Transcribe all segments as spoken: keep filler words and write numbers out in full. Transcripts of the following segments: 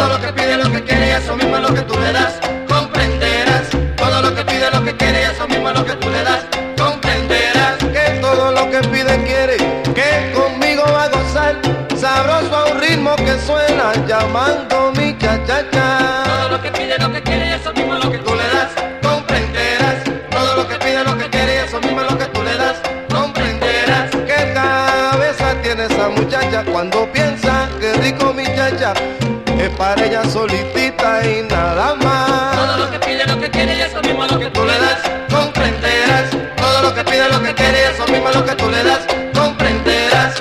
Todo lo que pide, lo que quiere, y eso mismo es lo que tú le das. Comprenderás. Todo lo que pide, lo que quiere, y eso mismo es lo que tú le das. Comprenderás. Que todo lo que pide quiere, que conmigo va a gozar. Sabroso a un ritmo que suena llamando mi cha-cha-cha. Todo lo que pide, lo que quiere, y eso mismo es lo que tú le das. Comprenderás. Todo lo que pide, lo que quiere, y eso mismo es lo que tú le das. Comprenderás. ¿Qué cabeza tiene esa muchacha cuando piensa que rico mi chacha? Es para ella solitita y nada más. Todo lo que pide, lo que quiere, y eso mismo es lo que tú le das. Comprenderás. Todo lo que pide, lo que quiere, y eso mismo es lo que tú le das. Comprenderás.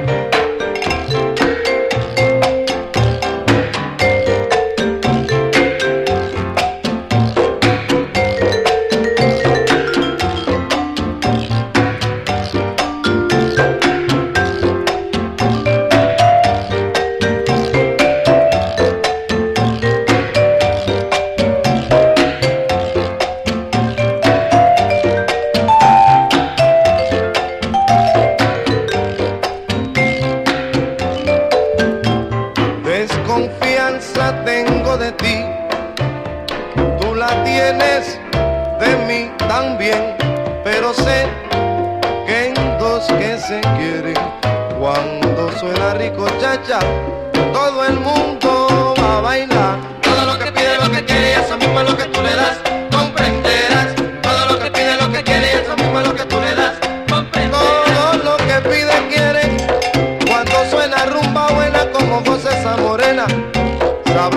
Desconfianza tengo de ti, tú la tienes de mí también, pero sé que en dos que se quieren, cuando suena rico chacha, todo el mundo va a bailar. Todo lo que pide, lo que quiere, y eso mismo es lo que tú le das.